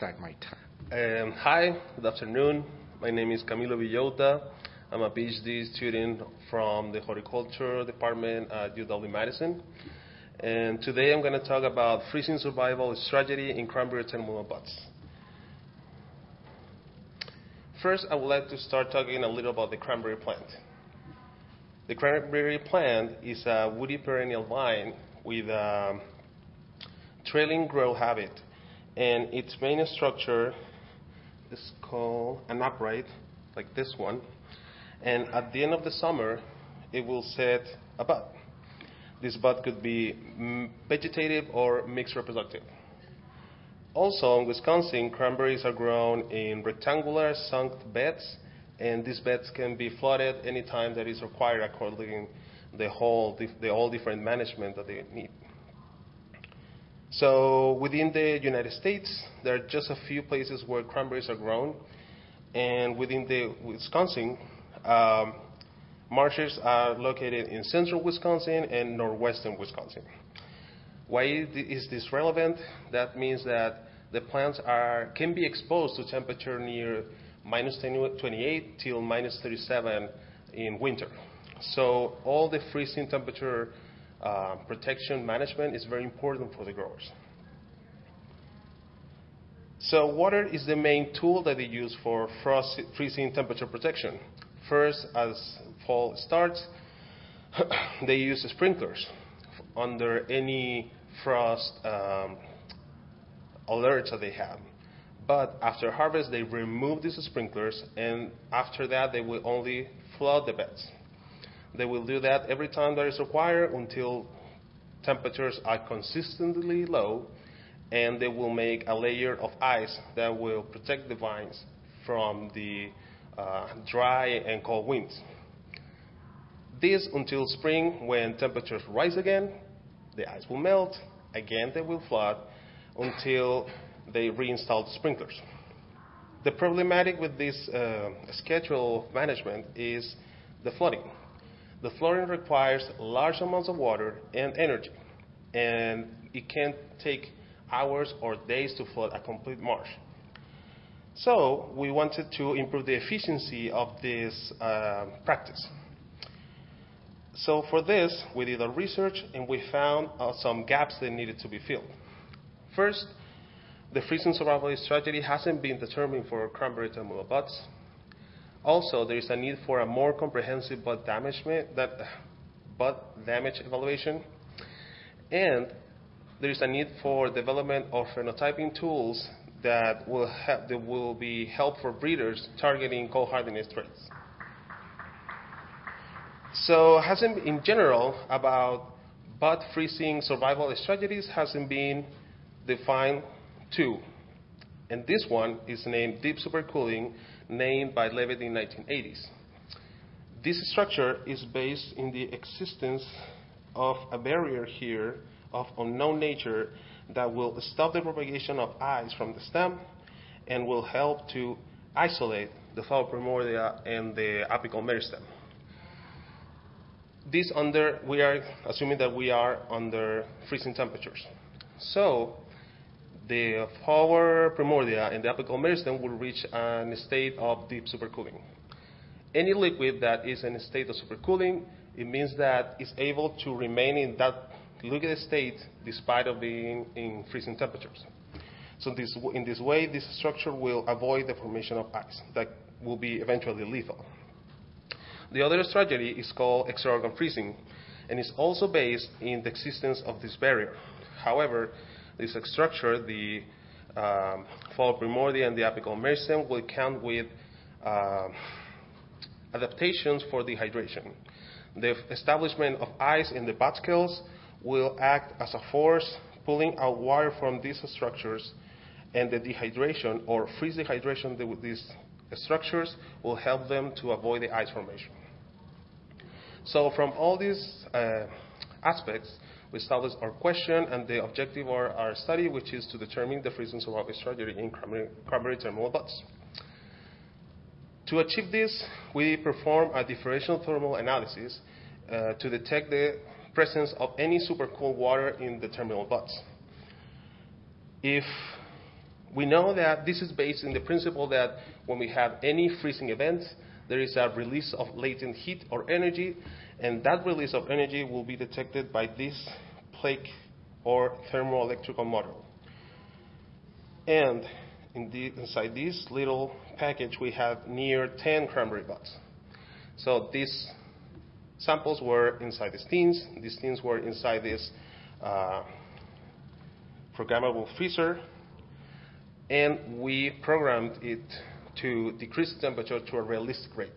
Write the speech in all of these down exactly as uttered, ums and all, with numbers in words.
Start my time. Um, hi, good afternoon. My name is Camilo Villota. I'm a PhD student from the Horticulture Department at U W-Madison. And today I'm going to talk about freezing survival strategy in cranberry terminal buds. First, I would like to start talking a little about the cranberry plant. The cranberry plant is a woody perennial vine with a trailing growth habit, and its main structure is called an upright, like this one, and at the end of the summer, it will set a bud. This bud could be vegetative or mixed reproductive. Also, in Wisconsin, cranberries are grown in rectangular sunk beds, and these beds can be flooded anytime that is required according to the whole, the all different management that they need. So within the United States, there are just a few places where cranberries are grown, and within the Wisconsin, um, marshes are located in central Wisconsin and northwestern Wisconsin. Why is this relevant? That means that the plants are can be exposed to temperature near minus twenty-eight till minus thirty-seven in winter. So all the freezing temperature uh, protection management is very important for the growers. So water is the main tool that they use for frost freezing temperature protection. First, as fall starts, they use sprinklers under any frost um, alerts that they have. But after harvest, they remove these sprinklers, and after that, they will only flood the beds. They will do that every time that is required until temperatures are consistently low, and they will make a layer of ice that will protect the vines from the uh, dry and cold winds. This until spring, when temperatures rise again, the ice will melt, again they will flood until they reinstall the sprinklers. The problematic with this uh, schedule of management is the flooding. The flooding requires large amounts of water and energy, and it can take hours or days to flood a complete marsh. So we wanted to improve the efficiency of this uh, practice. So for this, we did our research, and we found uh, some gaps that needed to be filled. First, the freezing survival strategy hasn't been determined for cranberry terminal buds. Also, there is a need for a more comprehensive bud damage, that, bud damage evaluation, and there is a need for development of phenotyping tools that will, ha- that will be helpful for breeders targeting cold hardiness traits. So, hasn't in general about bud freezing survival strategies hasn't been defined two, and this one is named deep supercooling, named by Levitt in nineteen eighties. This structure is based in the existence of a barrier here of unknown nature that will stop the propagation of ice from the stem and will help to isolate the flower primordia and the apical meristem. This under, we are assuming that we are under freezing temperatures. So the flower primordia and the apical meristem will reach a state of deep supercooling. Any liquid that is in a state of supercooling, it means that it's able to remain in that liquid state despite of being in freezing temperatures. So this, in this way, this structure will avoid the formation of ice that will be eventually lethal. The other strategy is called extra-organ freezing, and is also based in the existence of this barrier. However, this structure, the um, flower primordia and the apical meristem, will count with uh, adaptations for dehydration. The establishment of ice in the bud scales will act as a force pulling out water from these structures, and the dehydration or freeze dehydration with these structures will help them to avoid the ice formation. So from all these uh, aspects, we established our question and the objective of our study, which is to determine the freezing survival strategy in cranberry, cranberry terminal buds. To achieve this, we perform a differential thermal analysis uh, to detect the presence of any supercooled water in the terminal buds. If We know that this is based in the principle that when we have any freezing event, there is a release of latent heat or energy, and that release of energy will be detected by this plaque or thermoelectrical model. And in the, inside this little package, we have near ten cranberry buds. So these samples were inside these tins. These tins were inside this uh, programmable freezer, and we programmed it to decrease the temperature to a realistic rate.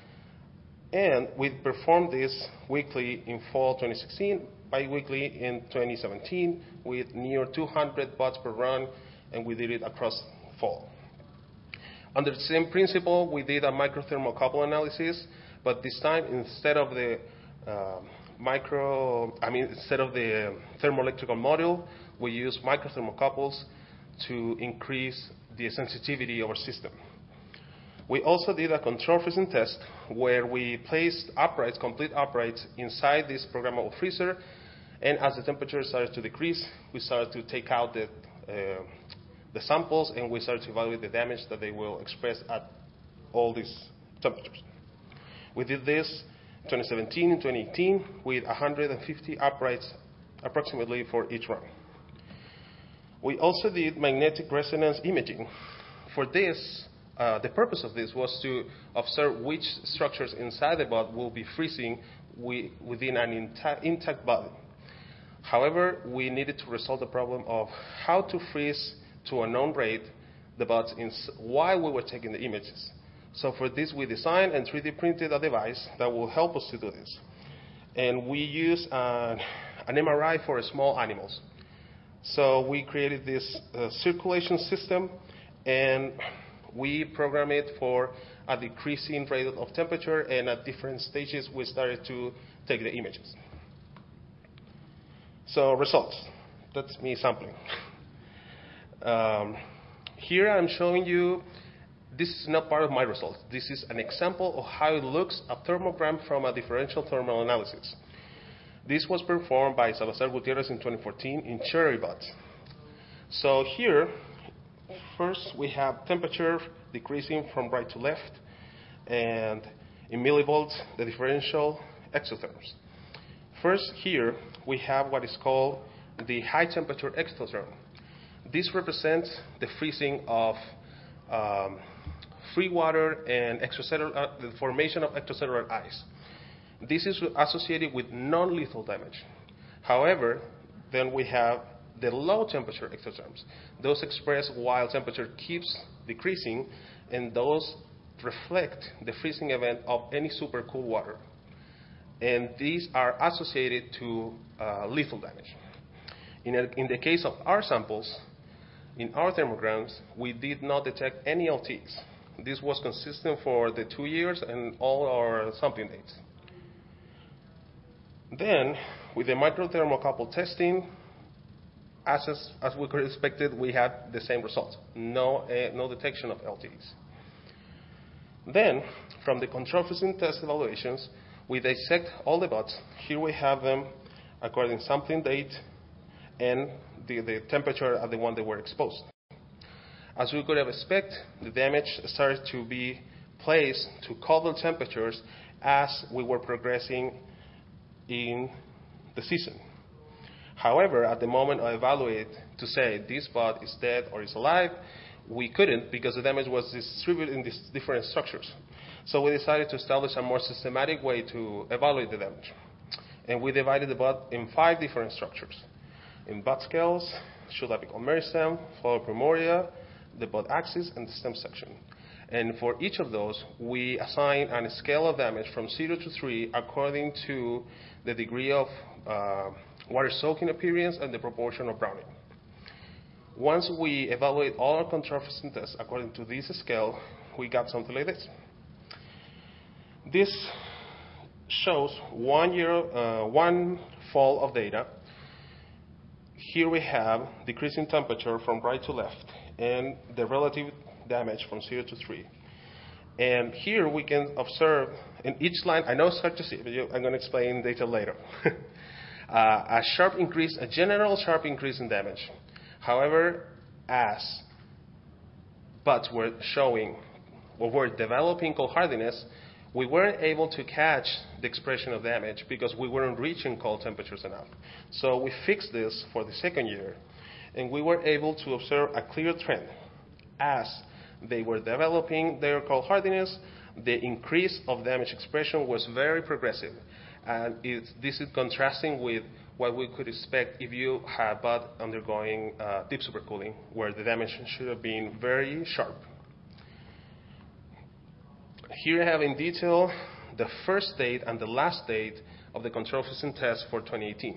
And we performed this weekly in fall twenty sixteen, bi-weekly in twenty seventeen, with near two hundred buds per run, and we did it across fall. Under the same principle, we did a microthermocouple analysis, but this time instead of the uh, micro, I mean, instead of the thermoelectrical module, we used microthermocouples to increase the sensitivity of our system. We also did a control freezing test where we placed uprights, complete uprights, inside this programmable freezer, and as the temperature started to decrease, we started to take out the, uh, the samples, and we started to evaluate the damage that they will express at all these temperatures. We did this in twenty seventeen and twenty eighteen with one hundred fifty uprights approximately for each run. We also did magnetic resonance imaging. For this, uh, the purpose of this was to observe which structures inside the bud will be freezing wi- within an intact, intact body. However, we needed to resolve the problem of how to freeze to a known rate the buds in, while we were taking the images. So for this, we designed and three D printed a device that will help us to do this. And we use an, an M R I for small animals. So we created this uh, circulation system, and we programmed it for a decreasing rate of temperature, and at different stages we started to take the images. So results. That's me sampling. um, here I'm showing you, this is not part of my results. This is an example of how it looks, a thermogram from a differential thermal analysis. This was performed by Salazar Gutierrez in twenty fourteen in cherry buds. So here, first we have temperature decreasing from right to left, and in millivolts, the differential exotherms. First here, we have what is called the high temperature exotherm. This represents the freezing of um, free water and extracellular, uh, the formation of extracellular ice. This is associated with non-lethal damage. However, then we have the low temperature exotherms. Those express while temperature keeps decreasing, and those reflect the freezing event of any supercooled water. And these are associated to uh, lethal damage. In, a, in the case of our samples, in our thermograms, we did not detect any L Ts. This was consistent for the two years and all our sampling dates. Then, with the microthermocouple testing, as, as, as we could expected, we had the same results. No, uh, no detection of L Ts. Then, from the control freezing test evaluations, we dissect all the buds. Here we have them according to sampling date and the, the temperature at the one they were exposed. As we could have expected, the damage started to be placed to colder temperatures as we were progressing in the season. However, at the moment I evaluate to say this bud is dead or is alive, we couldn't because the damage was distributed in these different structures. So we decided to establish a more systematic way to evaluate the damage. And we divided the bud in five different structures. In bud scales, should apical meristem, flora primoria, the bud axis, and the stem section. And for each of those, we assign a scale of damage from zero to three according to the degree of uh, water soaking appearance and the proportion of browning. Once we evaluate all our control freezing tests according to this scale, we got something like this. This shows one year, uh, one fall of data. Here we have decreasing temperature from right to left and the relative damage from zero to three. And here we can observe in each line, I know it's hard to see, but I'm going to explain in detail later. uh, a sharp increase, a general sharp increase in damage. However, as buds were showing or were developing cold hardiness, we weren't able to catch the expression of damage because we weren't reaching cold temperatures enough. So we fixed this for the second year, and we were able to observe a clear trend. As they were developing their cold hardiness, the increase of damage expression was very progressive. And it, this is contrasting with what we could expect if you had bud undergoing uh, deep supercooling, where the damage should have been very sharp. Here I have in detail the first date and the last date of the control freezing test for twenty eighteen.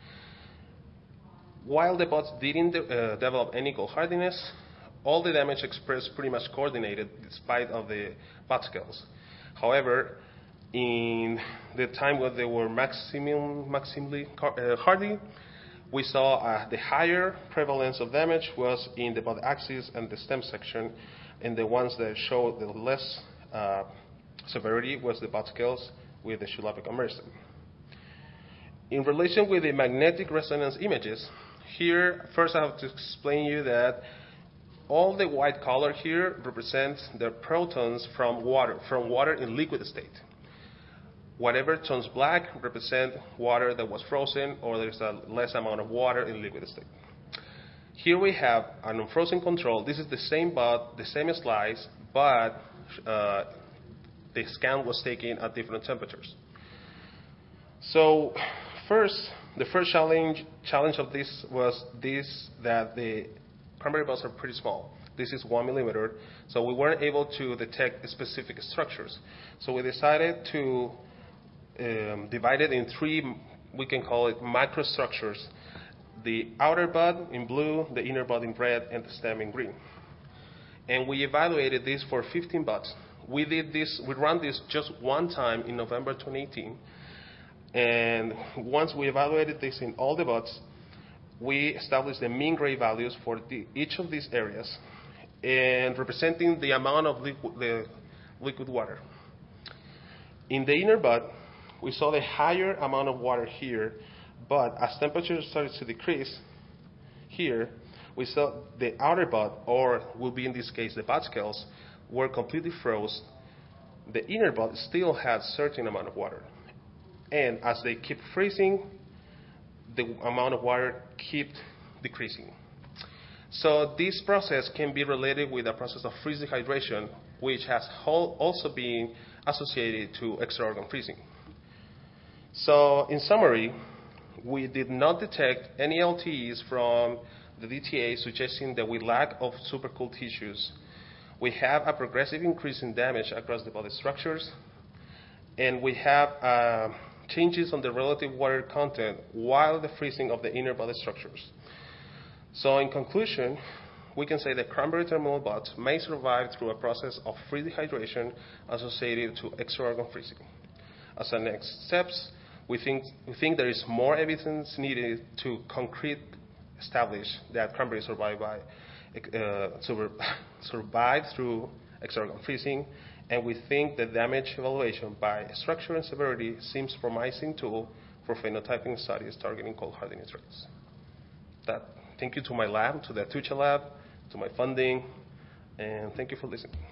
While the buds didn't de uh, develop any cold hardiness, all the damage expressed pretty much coordinated despite of the bud scales. However, in the time when they were maximum, maximally uh, hardy, we saw uh, the higher prevalence of damage was in the bud axis and the stem section, and the ones that showed the less uh, severity was the bud scales with the Chulapa comparison. In relation with the magnetic resonance images, here first I have to explain you that all the white color here represents the protons from water, from water in liquid state. Whatever turns black represent water that was frozen or there's a less amount of water in liquid state. Here we have an unfrozen control. This is the same bud, the same slice, but uh, the scan was taken at different temperatures. So first, the first challenge, challenge of this was this, that the cranberry buds are pretty small. This is one millimeter, so we weren't able to detect specific structures. So we decided to um, divide it in three, we can call it microstructures. The outer bud in blue, the inner bud in red, and the stem in green. And we evaluated this for fifteen buds. We did this, we ran this just one time in November twenty eighteen. And once we evaluated this in all the buds, we established the mean gray values for the, each of these areas, and representing the amount of liquid, the liquid water. In the inner bud, we saw the higher amount of water here, but as temperature started to decrease here, we saw the outer bud, or will be in this case the bud scales, were completely froze. The inner bud still had certain amount of water. And as they keep freezing, the amount of water kept decreasing. So this process can be related with the process of freeze dehydration, which has also been associated to extra-organ freezing. So in summary, we did not detect any L T Es from the D T A suggesting that we lack of supercooled tissues. We have a progressive increase in damage across the body structures, and we have uh, changes on the relative water content while the freezing of the inner body structures. So in conclusion, we can say that cranberry terminal buds may survive through a process of free dehydration associated to extra-organ freezing. As a next steps, we think, we think there is more evidence needed to concrete establish that cranberry survive by uh, sur survive through extra-organ freezing, and we think the damage evaluation by structure and severity seems promising tool for phenotyping studies targeting cold hardiness rates. That, thank you to my lab, to the Atucha lab, to my funding, and thank you for listening.